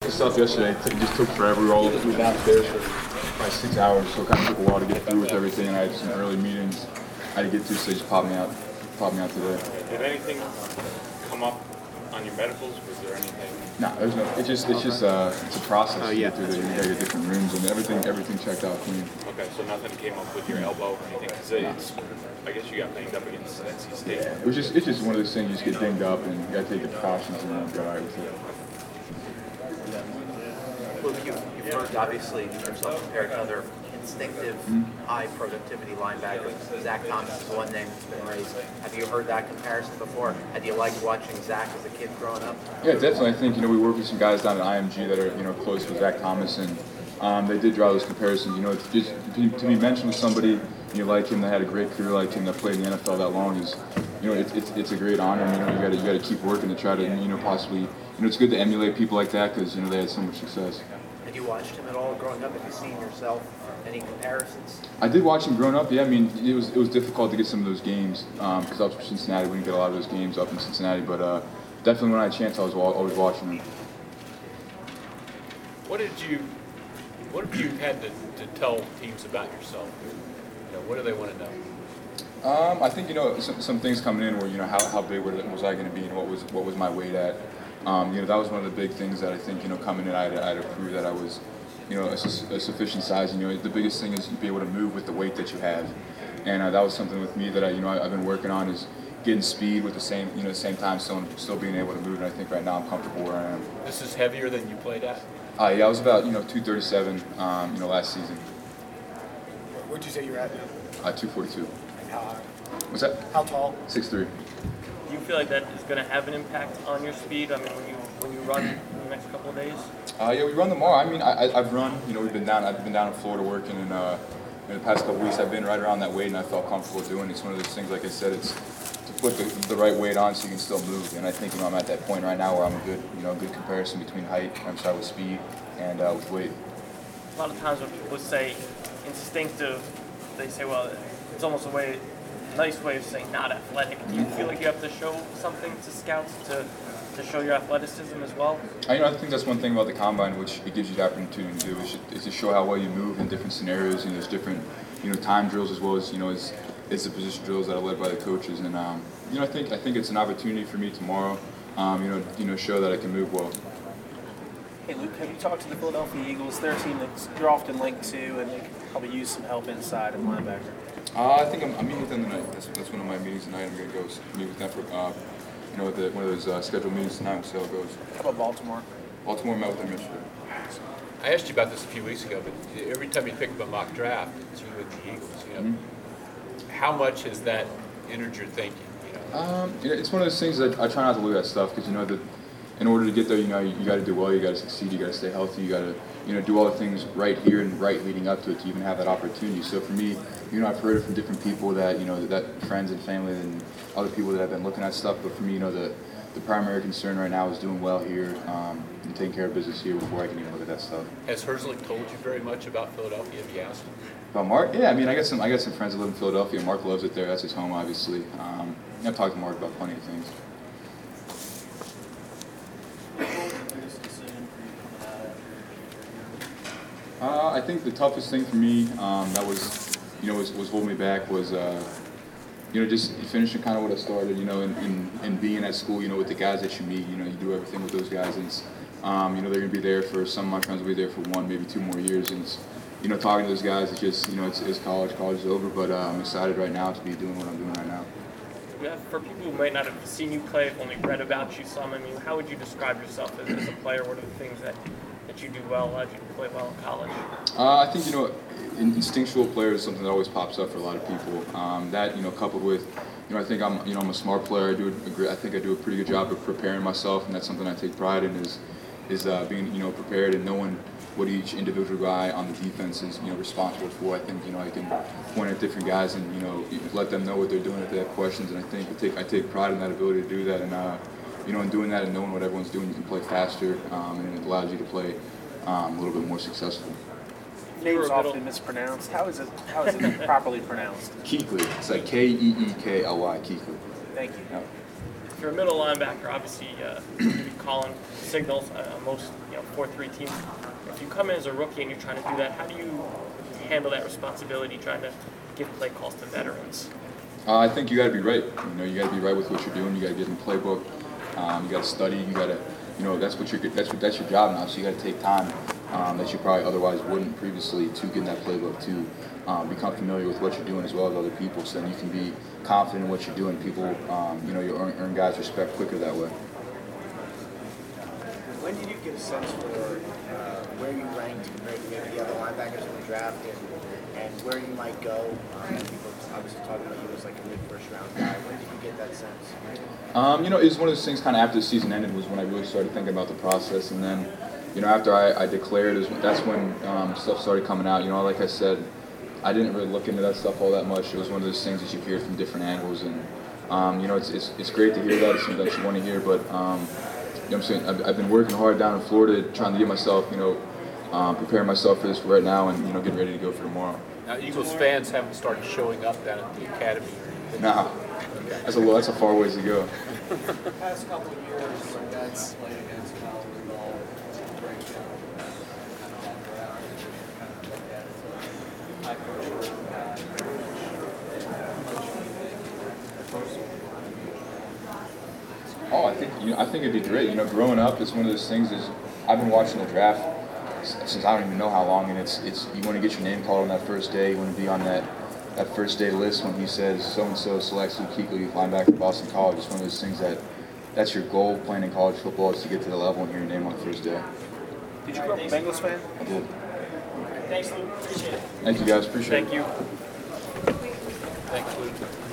practice stuff yesterday, it just took forever. We were downstairs for probably 6 hours, so it kind of took a while to get through with everything. And I had some early meetings I had to get to, so they just popped me out today. Did anything come up on your medicals? Was there anything? No, there's no. It's a process. Oh, yeah. To get through you gotta get different rooms and everything checked out clean. Okay, so nothing came up with your elbow or anything? Because I guess you got banged up against NC State. Yeah, it's just one of those things. You just get dinged up and you gotta take the precautions and then go all right with it. Luke, you've heard obviously yourself compared to other instinctive, high productivity linebackers. Zach Thomas is one name that's been raised. Have you heard that comparison before? Have you liked watching Zach as a kid growing up? Yeah, definitely. I think we work with some guys down at IMG that are close with Zach Thomas, and they did draw those comparisons. It's just to be mentioned with somebody like him that had a great career like him that played in the NFL that long is it's a great honor. And, you got to keep working to try to possibly it's good to emulate people like that because they had so much success. Had you watched him at all growing up? Have you seen yourself any comparisons? I did watch him growing up. Yeah, it was difficult to get some of those games because I was from Cincinnati. We didn't get a lot of those games up in Cincinnati, but definitely when I had a chance, I was always watching him. What have you had to tell teams about yourself? What do they want to know? I think some things coming in where how big was I going to be and what was my weight at. That was one of the big things that I think coming in I had to prove that I was a sufficient size. The biggest thing is to be able to move with the weight that you have, and that was something with me that I've been working on is getting speed with the same time still being able to move. And I think right now I'm comfortable where I am. This is heavier than you played at. Yeah, I was about 237 last season. Where'd you say you're at now? 242. How high? What's that? How tall? 6'3". Do you feel like that is going to have an impact on your speed? I mean, when you run in the next couple of days? Yeah, we run them all. I've run. I've been down in Florida working, and in the past couple weeks I've been right around that weight, and I felt comfortable doing it. It's one of those things, like I said, it's to put the right weight on so you can still move. And I think I'm at that point right now where I'm a good comparison between with speed and with weight. A lot of times when people say instinctive, they say, well, it's almost nice way of saying not athletic. Do you feel like you have to show something to scouts to show your athleticism as well? I think that's one thing about the combine, which it gives you the opportunity to do, is to show how well you move in different scenarios. There's different, time drills as well as, it's the position drills that are led by the coaches. And, I think it's an opportunity for me tomorrow, show that I can move well. Hey Luke, have you talked to the Philadelphia Eagles? They're a team that you're often linked to, and they could probably use some help inside at linebacker. I think I'm meeting with them tonight. That's one of my meetings tonight. I'm going to go meet with them for one of those scheduled meetings tonight and see how it goes. How about Baltimore? Baltimore met with them yesterday. I asked you about this a few weeks ago, but every time you pick up a mock draft, it's you and the Eagles. Mm-hmm. How much has that entered your thinking? It's one of those things that I try not to look at stuff because that in order to get there, you got to do well, you got to succeed, you got to stay healthy, you got to do all the things right here and right leading up to it to even have that opportunity. So for me, I've heard it from different people that that friends and family and other people that have been looking at stuff. But for me, the primary concern right now is doing well here and taking care of business here before I can even look at that stuff. Has Herzlich told you very much about Philadelphia? Have you asked him? About Mark? Yeah, I got some friends that live in Philadelphia. Mark loves it there. That's his home, obviously. I've talked to Mark about plenty of things. I think the toughest thing for me that was holding me back was just finishing kind of what I started, and being at school, with the guys that you meet, you do everything with those guys, and they're going to be there for, some of my friends will be there for 1, maybe 2 more years, and talking to those guys, it's just, it's college is over, but I'm excited right now to be doing what I'm doing right now. Yeah, for people who might not have seen you play, only read about you some, how would you describe yourself as a player? What are the things that you do well, allowed you to play well in college? I think, instinctual player is something that always pops up for a lot of people. That, coupled with, I think I'm a smart player. I think I do a pretty good job of preparing myself, and that's something I take pride in is being, prepared and knowing what each individual guy on the defense is, responsible for. I think, I can point at different guys and, let them know what they're doing if they have questions. And I think I take pride in that ability to do that. And, in doing that and knowing what everyone's doing, you can play faster, and it allows you to play a little bit more successful. Name's often mispronounced. How is it properly pronounced? Kuechly. It's like Keekly, Kuechly. Thank you. Yeah. If you're a middle linebacker, obviously you're calling signals. Most 4-3 team. If you come in as a rookie and you're trying to do that, how do you handle that responsibility, trying to give play calls to veterans? I think you got to be right. You got to be right with what you're doing. You got to get in the playbook. You got to study. You got to, that's your job now. So you got to take time that you probably otherwise wouldn't previously to get in that playbook, to become familiar with what you're doing as well as other people. So then you can be confident in what you're doing. People, you'll earn guys' respect quicker that way. When did you get a sense for where you ranked compared to maybe the other linebackers in the draft and where you might go? People obviously talking about you as like a mid-first round guy. When did you get that sense? It was one of those things kind of after the season ended was when I really started thinking about the process. And then, after I declared, that's when stuff started coming out. Like I said, I didn't really look into that stuff all that much. It was one of those things that you hear from different angles. And, it's great to hear that. It's something that you want to hear. But, I'm saying? I've been working hard down in Florida trying to get myself, preparing myself for this right now and, getting ready to go for tomorrow. Now, Eagles fans haven't started showing up down at the academy. Nah, that's a far ways to go. The past couple of years, some guys played against Cal Rudolph, Oh, I think it'd be great. Growing up, it's one of those things. I've been watching the draft since I don't even know how long, and it's you want to get your name called on that first day. You want to be on that first day list when he says so and so selects Luke Kuechly, linebacker, Boston College. It's one of those things that's your goal playing in college football is to get to the level and hear your name on the first day. Did you grow up a Bengals fan? I did. Thanks, Luke. Appreciate it. Thank you guys. Appreciate it. Thank you. Thanks, Luke.